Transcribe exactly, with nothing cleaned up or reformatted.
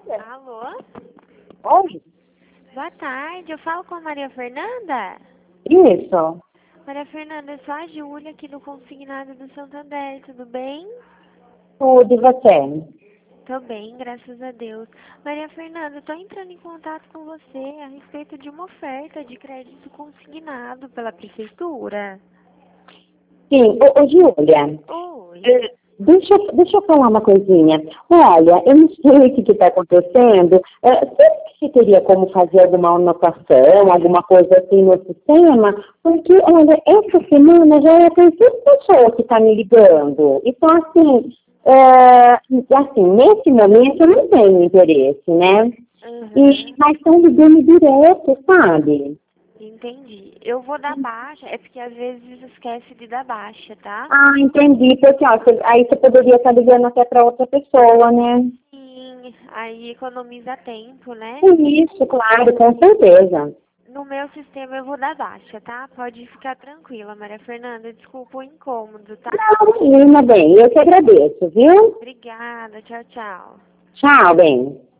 Alô? Oi? Boa tarde, eu falo com a Maria Fernanda? Isso. Maria Fernanda, eu sou a Júlia aqui do Consignado do Santander, tudo bem? Tudo, e você? Tô bem, graças a Deus. Maria Fernanda, eu tô entrando em contato com você a respeito de uma oferta de crédito consignado pela prefeitura. Sim, ô, ô Júlia, Oi. eh, deixa, eu- deixa eu falar uma coisinha. Olha, eu não sei o que está acontecendo. Eh, Será que você teria como fazer alguma anotação, alguma coisa assim no sistema? Porque, olha, essa semana já é a terceira pessoa que está me ligando. Então, assim, eh, assim, nesse momento eu não tenho interesse, né? E, Uhum. mas estão ligando direto, sabe? Entendi. Eu vou dar baixa, é porque às vezes esquece de dar baixa, tá? Ah, entendi. Porque, ó, você- aí você poderia estar ligando até para outra pessoa, né? Sim, aí economiza tempo, né? Isso, claro, com certeza. No meu sistema eu vou dar baixa, tá? Pode ficar tranquila, Maria Fernanda. Desculpa o incômodo, tá? Não, menina, bem, eu que agradeço, viu? Obrigada, tchau, tchau. Tchau, bem.